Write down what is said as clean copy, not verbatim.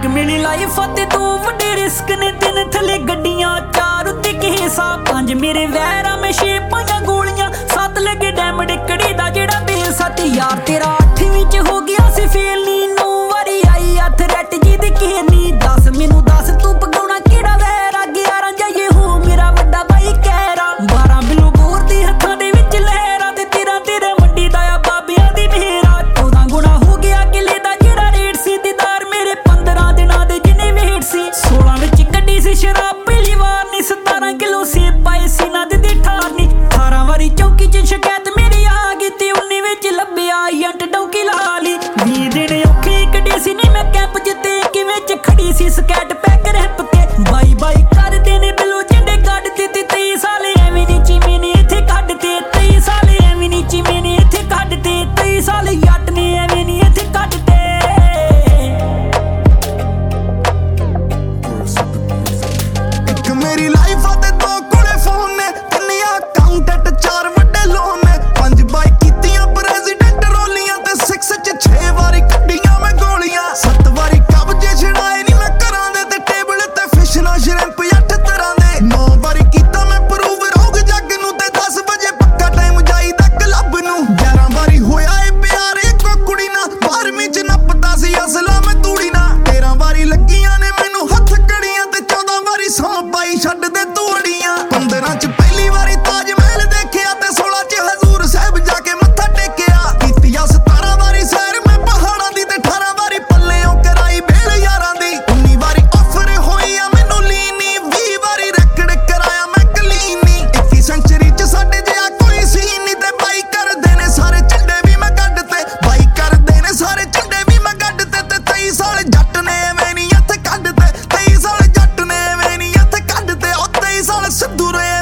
एक मिली लाइफ ते दो वड्डे रिस्क ने, दिन थले गड्डियां चार उत्ते केसा, 5 मेरे वैरा में 6 पाइयां गोलियां, 7 लगे डैमड कड़ी दा जेड़ा बेस आ। ते यार तेरा 8वीं च हो गया सी फेल नी, 9 वारी आई आ थ्रैट जी दी घेरनी। 10 मैनू 10 तू पगाउणा केड़ा वैरा, 11 जाइए हो मेरा वड्डा भाई कहरा। 12 बिलो बोर दी हत्थां दे विच लहरा, ते 13 तेरे मंडी दा आ बाबियां दी ढेरा। 14 गुणा हो गया किले दा जेड़ा रेट सी, दीदार मेरे 15 दिनां दे जिन्ने वेट सी। 16 विच कड्डी सी शराब पहली वार नी, 17 किलो सेब पाए सी ना दी ठार नी। 18 वारी चौकी च शिकायत मेरी आ गई, ते 19 विच लभ्या यंट डौकी ला ली। 20 दिन औखे कड्डे सी नी मैं कैंप जिते, किवें च खड़ी सी ਸਕੈਟ पैक रैप ते। बाई बाई करदे ने बिलो झंडे कड्डते, ते 23 साल एवें नी चीमे ने इत्थे कड्डते। 23 साल एवें नी चीमे ने इत्थे कड्डते, 23 साल जट ने एवें नी इत्थे कड्डते। एक मेरी लाइफ आ ते 2 कोले फोन ने, 3 अकाउंटेंट 4 वड्डे लोन ने, 5 बाइक कीतियां प्रेसिडेंट रोलियां, ते 6 च 6 वारी कड्डियां मैं गोलियां। 7 वारी कब्जे छड़ाए नी मैं घरां दे, ते टेबल ते फिश ना श्रिंप 8 तरह दे। 9 वारी कीता मैं प्रूव रोग जग नू, ते 10 वजे पक्का टाइम जाईदा क्लब नू। 11 वारी होया ए प्यार इको कुड़ी ना, 12वीं च नपदा सी असला मैं तूड़ी ना। 13 वारी लगियां ने मैनू हत्थ कड़ियां, ते 14 वारी सौ पाई छड्ड दे तूड़ियां। 15 च पहली वारी ताज महल देखिया, ते 16 च हजूर साहब जाके मत्था टेकिया। कीतिया 17 वारी सैर मैं पहाड़ां दी, ते 18 वारी पल्लेओं कराई बेल यारां दी। 19 वारी ऑफर होई आ मैनू लीनी, 20 वारी रैकड कराया मैं कलीनी। 21 सेंचुरी च साडे जिहा कोई सीन नी, ते बाई करदे ने सारे झंडे भी मैं कड्डते। बाई करदे ने सारे झंडे भी मैं कड्डते, ते 23 साल जट ने एवें नी हत्थ कड्डते। 23 साल जट ने एवें नी हत्थ कड्डते, ओ 23 साल सिद्धू रे